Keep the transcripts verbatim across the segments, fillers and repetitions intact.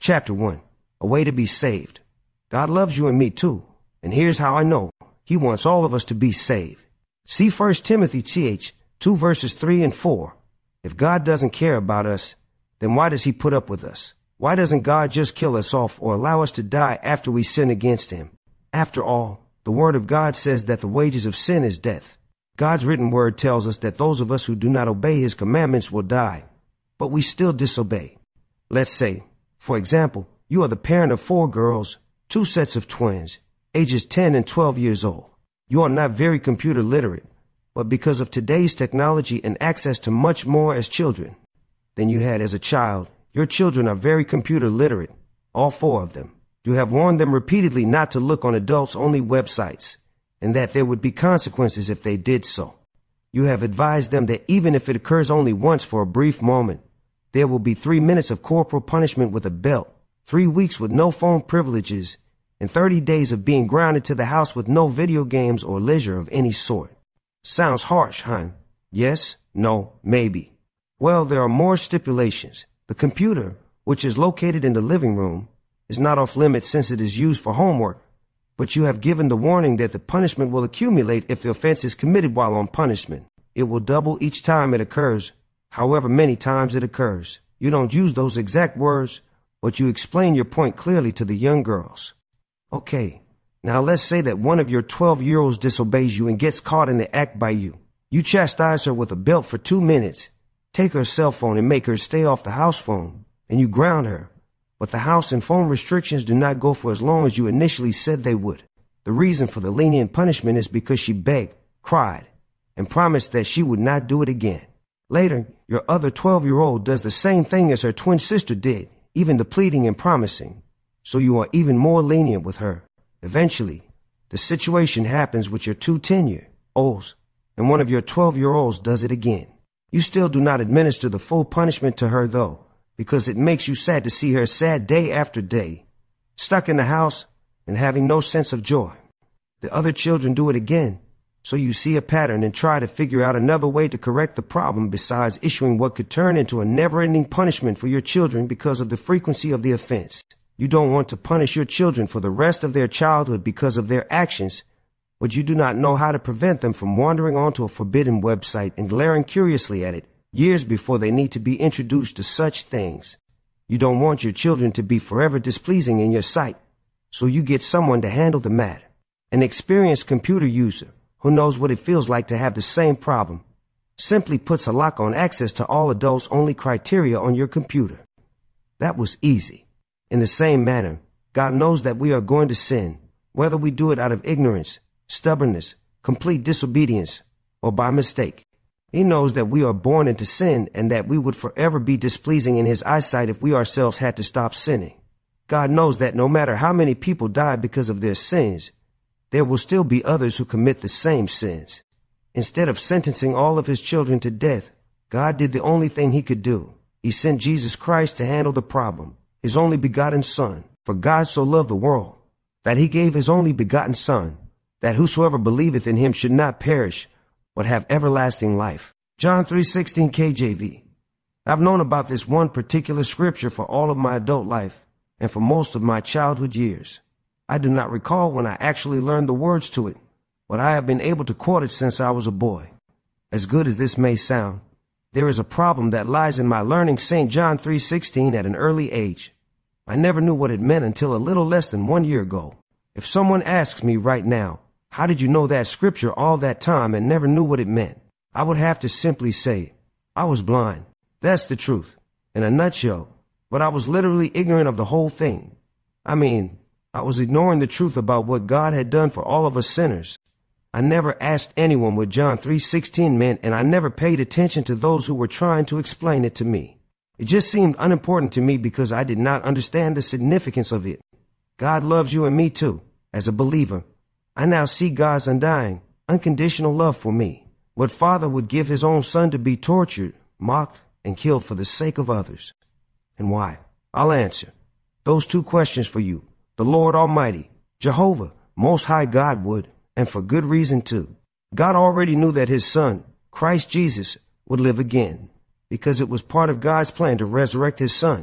Chapter one. A way to be saved. God loves you and me too. And here's how I know. He wants all of us to be saved. See First Timothy th two verses three and four. If God doesn't care about us, then why does he put up with us? Why doesn't God just kill us off or allow us to die after we sin against him? After all, the word of God says that the wages of sin is death. God's written word tells us that those of us who do not obey his commandments will die, but we still disobey. Let's say, for example, you are the parent of four girls, two sets of twins, ages ten and twelve years old. You are not very computer literate, but because of today's technology and access to much more as children than you had as a child, your children are very computer literate, all four of them. You have warned them repeatedly not to look on adults-only websites, and that there would be consequences if they did so. You have advised them that even if it occurs only once for a brief moment, there will be three minutes of corporal punishment with a belt, three weeks with no phone privileges, and thirty days of being grounded to the house with no video games or leisure of any sort. Sounds harsh, huh? Yes, no, maybe. Well, there are more stipulations. The computer, which is located in the living room, is not off limits since it is used for homework, but you have given the warning that the punishment will accumulate if the offense is committed while on punishment. It will double each time it occurs, however many times it occurs. You don't use those exact words, but you explain your point clearly to the young girls. Okay, now let's say that one of your twelve-year-olds disobeys you and gets caught in the act by you. You chastise her with a belt for two minutes, take her cell phone and make her stay off the house phone, and you ground her. But the house and phone restrictions do not go for as long as you initially said they would. The reason for the lenient punishment is because she begged, cried, and promised that she would not do it again. Later, your other twelve-year-old does the same thing as her twin sister did, even the pleading and promising. So you are even more lenient with her. Eventually, the situation happens with your two ten-year-olds, and one of your twelve-year-olds does it again. You still do not administer the full punishment to her, though, because it makes you sad to see her sad day after day, stuck in the house and having no sense of joy. The other children do it again, so you see a pattern and try to figure out another way to correct the problem besides issuing what could turn into a never-ending punishment for your children because of the frequency of the offense. You don't want to punish your children for the rest of their childhood because of their actions, but you do not know how to prevent them from wandering onto a forbidden website and glaring curiously at it years before they need to be introduced to such things. You don't want your children to be forever displeasing in your sight, so you get someone to handle the matter. An experienced computer user who knows what it feels like to have the same problem simply puts a lock on access to all adults-only criteria on your computer. That was easy. In the same manner, God knows that we are going to sin, whether we do it out of ignorance, stubbornness, complete disobedience, or by mistake. He knows that we are born into sin and that we would forever be displeasing in his eyesight if we ourselves had to stop sinning. God knows that no matter how many people die because of their sins, there will still be others who commit the same sins. Instead of sentencing all of his children to death, God did the only thing he could do. He sent Jesus Christ to handle the problem, his only begotten Son. For God so loved the world, that he gave his only begotten Son, that whosoever believeth in him should not perish, but have everlasting life. John three sixteen K J V. I've known about this one particular scripture for all of my adult life and for most of my childhood years. I do not recall when I actually learned the words to it, but I have been able to quote it since I was a boy. As good as this may sound, there is a problem that lies in my learning Saint John three sixteen at an early age. I never knew what it meant until a little less than one year ago. If someone asks me right now, how did you know that scripture all that time and never knew what it meant? I would have to simply say, I was blind. That's the truth, in a nutshell. But I was literally ignorant of the whole thing. I mean, I was ignoring the truth about what God had done for all of us sinners. I never asked anyone what John three sixteen meant, and I never paid attention to those who were trying to explain it to me. It just seemed unimportant to me because I did not understand the significance of it. God loves you and me too. As a believer, I now see God's undying, unconditional love for me. What father would give his own son to be tortured, mocked, and killed for the sake of others? And why? I'll answer those two questions for you. The Lord Almighty, Jehovah, Most High God would, and for good reason too. God already knew that his son, Christ Jesus, would live again, because it was part of God's plan to resurrect his son.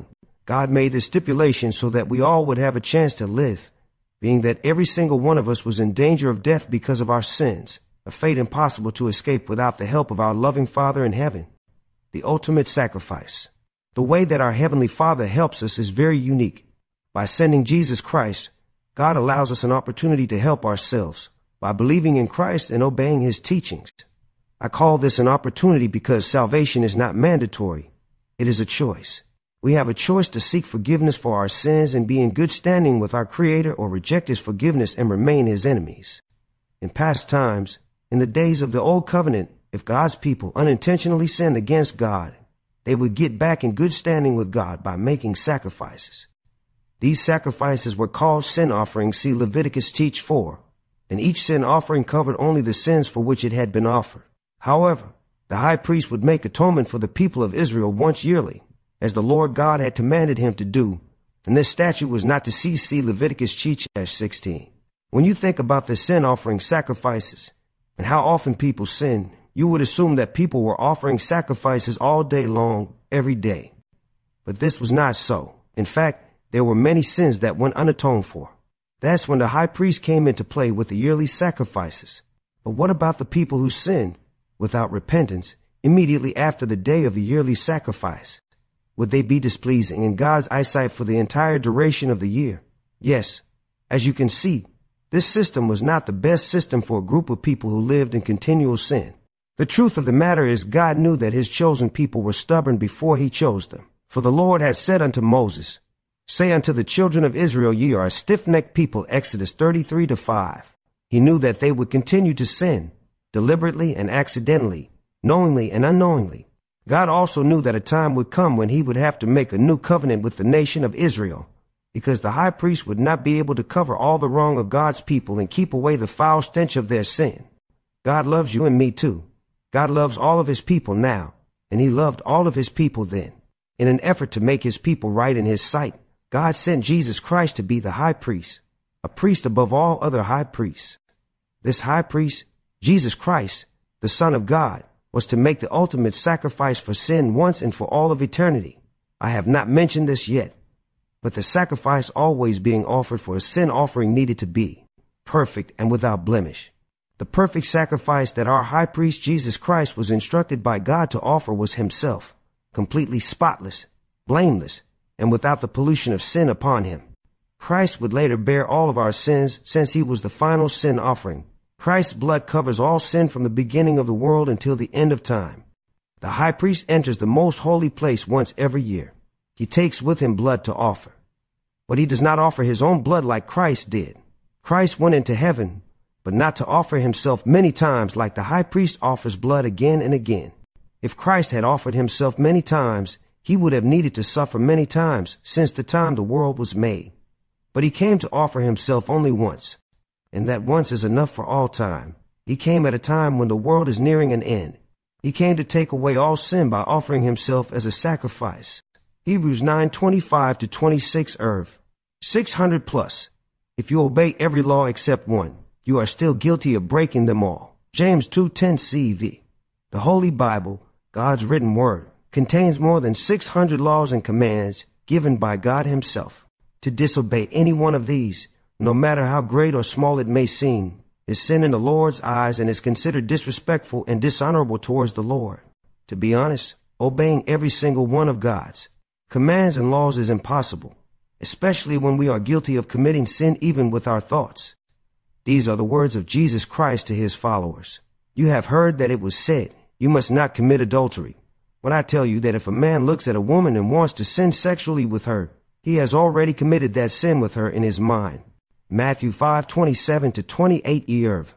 God made this stipulation so that we all would have a chance to live, being that every single one of us was in danger of death because of our sins, a fate impossible to escape without the help of our loving Father in heaven. The ultimate sacrifice. The way that our Heavenly Father helps us is very unique. By sending Jesus Christ, God allows us an opportunity to help ourselves by believing in Christ and obeying His teachings. I call this an opportunity because salvation is not mandatory. It is a choice. We have a choice to seek forgiveness for our sins and be in good standing with our Creator, or reject His forgiveness and remain His enemies. In past times, in the days of the Old Covenant, if God's people unintentionally sinned against God, they would get back in good standing with God by making sacrifices. These sacrifices were called sin offerings, see Leviticus teach four, and each sin offering covered only the sins for which it had been offered. However, the high priest would make atonement for the people of Israel once yearly, as the Lord God had commanded him to do, and this statute was not to cease, see Leviticus teach sixteen. When you think about the sin offering sacrifices and how often people sin, you would assume that people were offering sacrifices all day long, every day. But this was not so. In fact, there were many sins that went unatoned for. That's when the high priest came into play with the yearly sacrifices. But what about the people who sinned without repentance immediately after the day of the yearly sacrifice? Would they be displeasing in God's eyesight for the entire duration of the year? Yes. As you can see, this system was not the best system for a group of people who lived in continual sin. The truth of the matter is God knew that His chosen people were stubborn before He chose them. For the Lord had said unto Moses, Say unto the children of Israel, ye are a stiff-necked people, Exodus thirty-three to five. He knew that they would continue to sin, deliberately and accidentally, knowingly and unknowingly. God also knew that a time would come when He would have to make a new covenant with the nation of Israel, because the high priest would not be able to cover all the wrong of God's people and keep away the foul stench of their sin. God loves you and me too. God loves all of His people now, and He loved all of His people then. In an effort to make His people right in His sight, God sent Jesus Christ to be the high priest, a priest above all other high priests. This high priest, Jesus Christ, the Son of God, was to make the ultimate sacrifice for sin once and for all of eternity. I have not mentioned this yet, but the sacrifice always being offered for a sin offering needed to be perfect and without blemish. The perfect sacrifice that our high priest Jesus Christ was instructed by God to offer was Himself, completely spotless, blameless, and without the pollution of sin upon Him. Christ would later bear all of our sins since He was the final sin offering. Christ's blood covers all sin from the beginning of the world until the end of time. The high priest enters the most holy place once every year. He takes with him blood to offer. But he does not offer his own blood like Christ did. Christ went into heaven, but not to offer himself many times like the high priest offers blood again and again. If Christ had offered himself many times, He would have needed to suffer many times since the time the world was made. But He came to offer Himself only once, and that once is enough for all time. He came at a time when the world is nearing an end. He came to take away all sin by offering Himself as a sacrifice. Hebrews nine twenty-five to twenty-six Irv. six hundred plus. If you obey every law except one, you are still guilty of breaking them all. James two ten C V. The Holy Bible, God's written word, contains more than six hundred laws and commands given by God Himself. To disobey any one of these, no matter how great or small it may seem, is sin in the Lord's eyes and is considered disrespectful and dishonorable towards the Lord. To be honest, obeying every single one of God's commands and laws is impossible, especially when we are guilty of committing sin even with our thoughts. These are the words of Jesus Christ to His followers. You have heard that it was said, you must not commit adultery. When I tell you that if a man looks at a woman and wants to sin sexually with her, he has already committed that sin with her in his mind. Matthew five twenty-seven to twenty-eight Irv.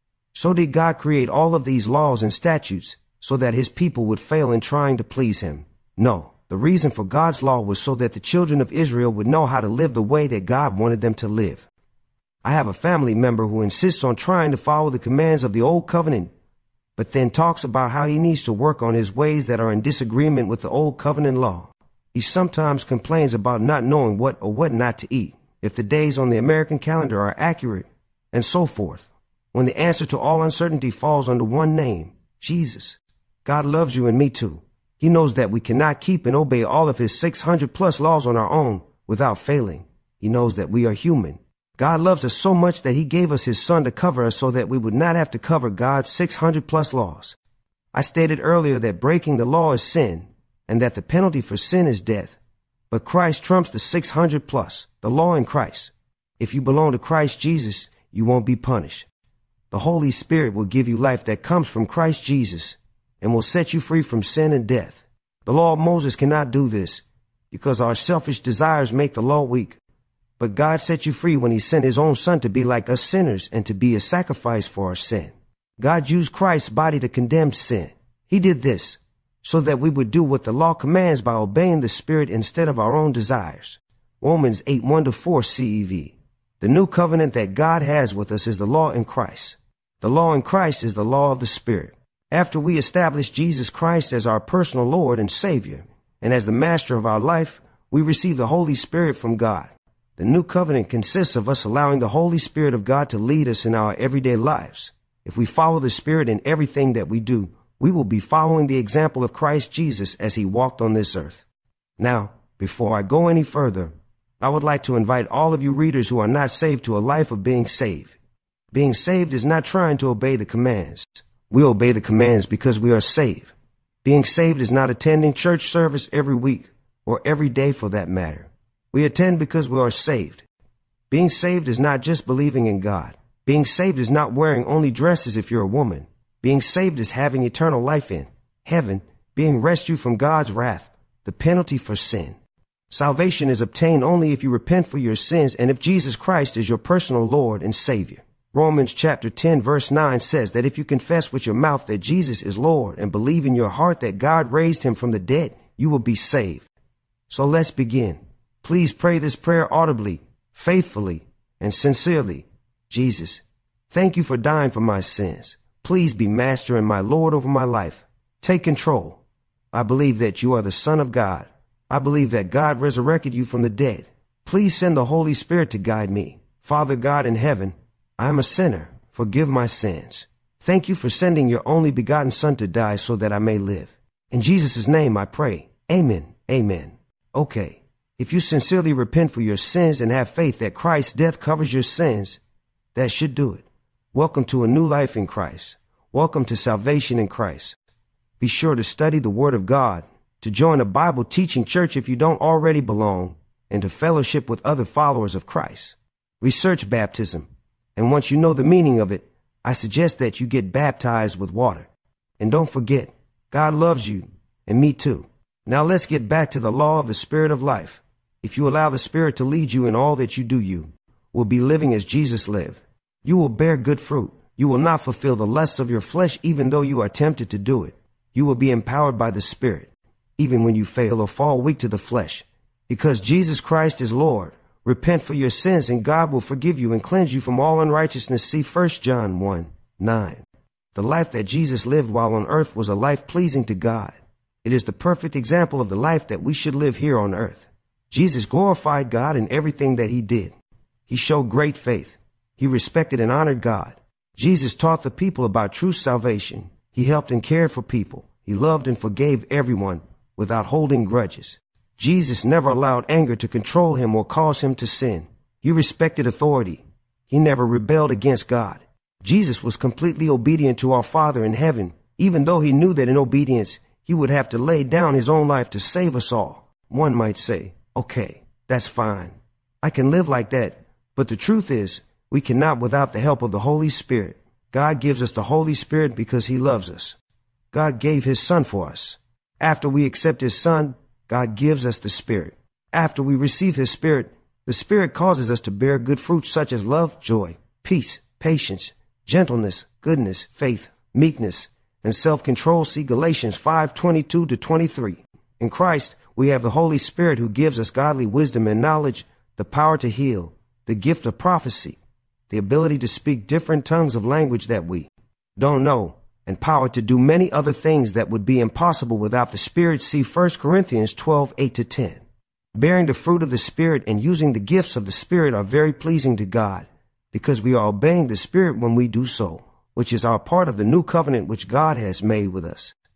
So did God create all of these laws and statutes so that His people would fail in trying to please Him? No. The reason for God's law was so that the children of Israel would know how to live the way that God wanted them to live. I have a family member who insists on trying to follow the commands of the Old Covenant, but then talks about how he needs to work on his ways that are in disagreement with the Old Covenant law. He sometimes complains about not knowing what or what not to eat, if the days on the American calendar are accurate, and so forth, when the answer to all uncertainty falls under one name, Jesus. God loves you and me too. He knows that we cannot keep and obey all of his six hundred plus laws on our own without failing. He knows that we are human. God loves us so much that he gave us his son to cover us so that we would not have to cover God's six hundred plus laws. I stated earlier that breaking the law is sin and that the penalty for sin is death. But Christ trumps the six hundred plus, the law in Christ. If you belong to Christ Jesus, you won't be punished. The Holy Spirit will give you life that comes from Christ Jesus and will set you free from sin and death. The law of Moses cannot do this because our selfish desires make the law weak. But God set you free when he sent his own son to be like us sinners and to be a sacrifice for our sin. God used Christ's body to condemn sin. He did this so that we would do what the law commands by obeying the Spirit instead of our own desires. Romans eight, one to four C E V. The new covenant that God has with us is the law in Christ. The law in Christ is the law of the Spirit. After we establish Jesus Christ as our personal Lord and Savior, and as the master of our life, we receive the Holy Spirit from God. The new covenant consists of us allowing the Holy Spirit of God to lead us in our everyday lives. If we follow the Spirit in everything that we do, we will be following the example of Christ Jesus as he walked on this earth. Now, before I go any further, I would like to invite all of you readers who are not saved to a life of being saved. Being saved is not trying to obey the commands. We obey the commands because we are saved. Being saved is not attending church service every week or every day for that matter. We attend because we are saved. Being saved is not just believing in God. Being saved is not wearing only dresses if you're a woman. Being saved is having eternal life in heaven, being rescued from God's wrath, the penalty for sin. Salvation is obtained only if you repent for your sins and if Jesus Christ is your personal Lord and Savior. Romans chapter ten verse nine says that if you confess with your mouth that Jesus is Lord and believe in your heart that God raised him from the dead, you will be saved. So let's begin. Please pray this prayer audibly, faithfully, and sincerely. Jesus, thank you for dying for my sins. Please be master and my Lord over my life. Take control. I believe that you are the Son of God. I believe that God resurrected you from the dead. Please send the Holy Spirit to guide me. Father God in heaven, I am a sinner. Forgive my sins. Thank you for sending your only begotten Son to die so that I may live. In Jesus' name I pray. Amen. Amen. Okay. If you sincerely repent for your sins and have faith that Christ's death covers your sins, that should do it. Welcome to a new life in Christ. Welcome to salvation in Christ. Be sure to study the Word of God, to join a Bible teaching church if you don't already belong, and to fellowship with other followers of Christ. Research baptism, and once you know the meaning of it, I suggest that you get baptized with water. And don't forget, God loves you, and me too. Now let's get back to the law of the Spirit of life. If you allow the Spirit to lead you in all that you do, you will be living as Jesus lived. You will bear good fruit. You will not fulfill the lusts of your flesh even though you are tempted to do it. You will be empowered by the Spirit, even when you fail or fall weak to the flesh. Because Jesus Christ is Lord, repent for your sins and God will forgive you and cleanse you from all unrighteousness. See First John one, nine. The life that Jesus lived while on earth was a life pleasing to God. It is the perfect example of the life that we should live here on earth. Jesus glorified God in everything that he did. He showed great faith. He respected and honored God. Jesus taught the people about true salvation. He helped and cared for people. He loved and forgave everyone without holding grudges. Jesus never allowed anger to control him or cause him to sin. He respected authority. He never rebelled against God. Jesus was completely obedient to our Father in heaven, even though he knew that in obedience he would have to lay down his own life to save us all. One might say, okay, that's fine. I can live like that. But the truth is, we cannot without the help of the Holy Spirit. God gives us the Holy Spirit because he loves us. God gave his Son for us. After we accept his Son, God gives us the Spirit. After we receive his Spirit, the Spirit causes us to bear good fruits such as love, joy, peace, patience, gentleness, goodness, faith, meekness, and self-control. See Galatians five, twenty-two to twenty-three. In Christ, we have the Holy Spirit who gives us godly wisdom and knowledge, the power to heal, the gift of prophecy, the ability to speak different tongues of language that we don't know, and power to do many other things that would be impossible without the Spirit. See First Corinthians twelve, eight to ten. Bearing the fruit of the Spirit and using the gifts of the Spirit are very pleasing to God, because we are obeying the Spirit when we do so, which is our part of the new covenant which God has made with us.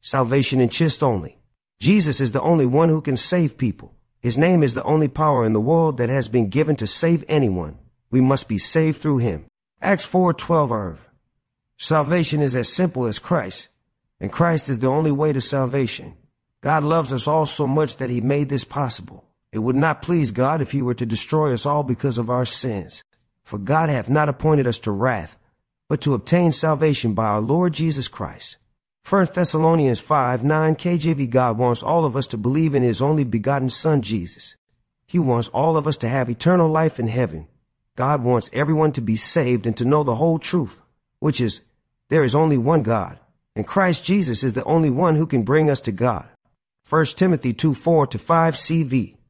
salvation in chist only. Jesus is the only one who can save people. His name is the only power in the world that has been given to save anyone. We must be saved through him. Acts four twelve. Salvation is as simple as Christ, and Christ is the only way to salvation. God loves us all so much that he made this possible. It would not please God if he were to destroy us all because of our sins. For God hath not appointed us to wrath, but to obtain salvation by our Lord Jesus Christ. First Thessalonians five nine K J V. God wants all of us to believe in his only begotten Son, Jesus. He wants all of us to have eternal life in heaven. God wants everyone to be saved and to know the whole truth, which is, there is only one God, and Christ Jesus is the only one who can bring us to God. First Timothy two four to five C V.